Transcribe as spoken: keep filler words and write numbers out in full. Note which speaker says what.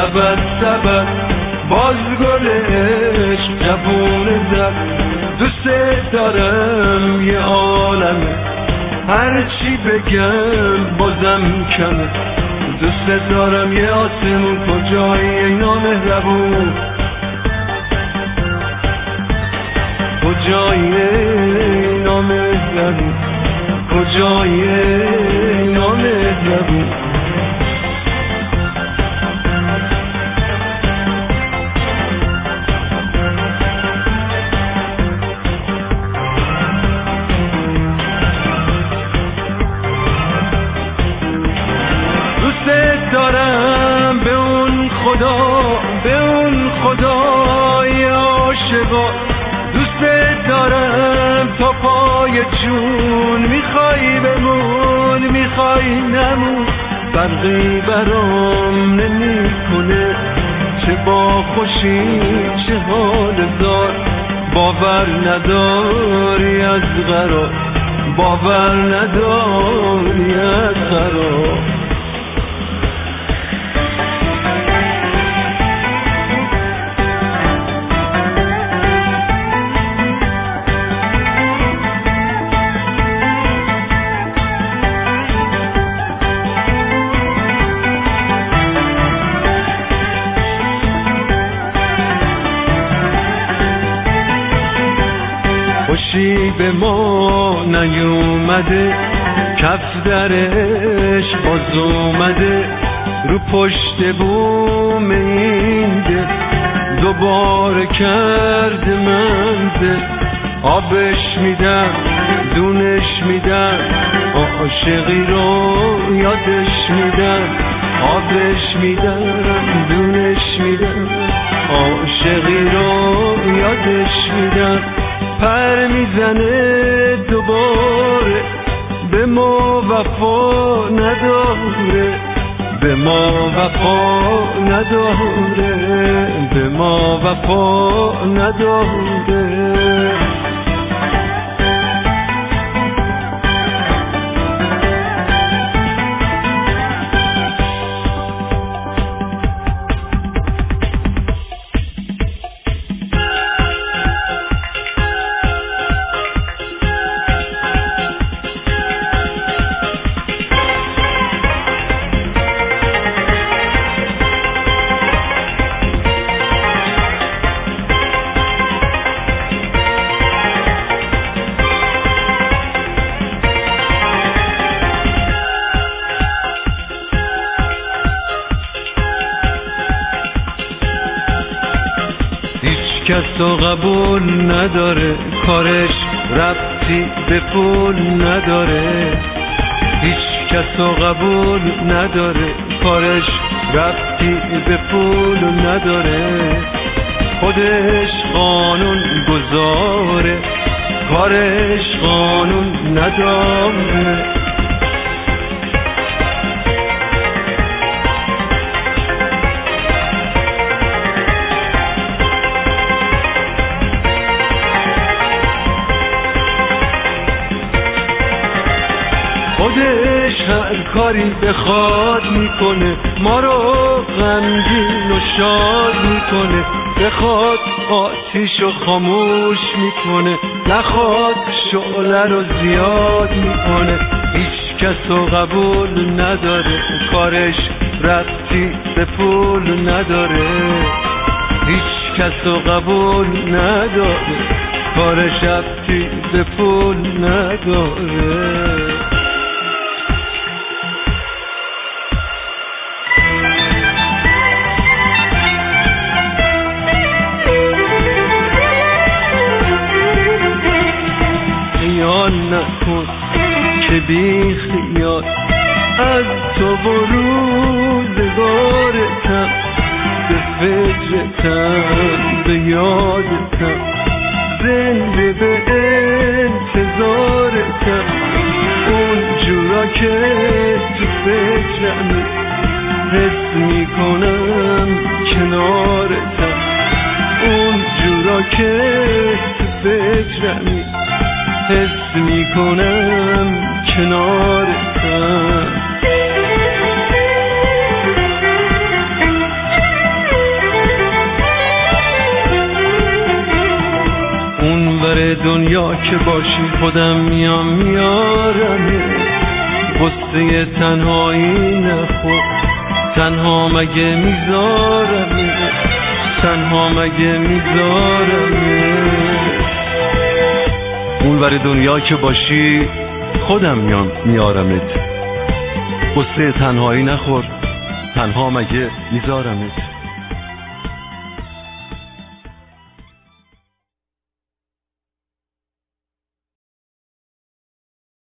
Speaker 1: سبد سبد باز گلش جوون زد. دوست دارم یه عالمه هرچی بگم بازم کمه. دوست دارم یه آسمون کجای نامهربون، کجای نامهربون، کجای نامهربون. دوست دارم به اون خدا، به اون خدای عاشقا. دوست دارم تا پای جون، میخوای بمون میخوای نمون. فرقی برام نمیکنه چه با خوشی چه حال زار. باور نداری از قرار، باور نداری از قرار. خوشی به ما نیومده، کف درش باز اومده. رو پشت بوم این دل دوباره کرد منزل. آبش میدم دونش میدم، عاشقی رو یادش میدم. آبش میدم دونش میدم، عاشقی رو یادش میدم. پر میزنه دوباره به ما وفا نداره، به ما وفا نداره، به ما وفا نداره. کسو قبول نداره، کارش ربطی به پول نداره. هیچ کسو قبول نداره، کارش ربطی به پول نداره. خودش قانون گذاره، کارش قانون نداره. خودش هر کاری بخواد میکنه، ما رو غمگین و شاد میکنه. بخواد آتیشو خاموش میکنه، نخواد شعله رو زیاد میکنه. هیچ کسو قبول نداره، کارش ربطی به پول نداره. هیچ کسو قبول نداره، کارش ربطی به پول نداره. نکن که بی خیال از تو و روزگارتم، به فکرتم به یادتم، زنده به انتظارتم. اون جورا که تو فکرمی حس میکنم کنارتم. اون جورا که تو فکرمی حس میکنم کنارتم. دنیا که باشی خودم میام میارمه، قصه تنهایی نخور، تنها مگه میذارمه، تنها مگه میذارمه. اون ور دنیا که باشی خودم میام میارمت، قصه تنهایی نخور، تنها مگه میذارمت.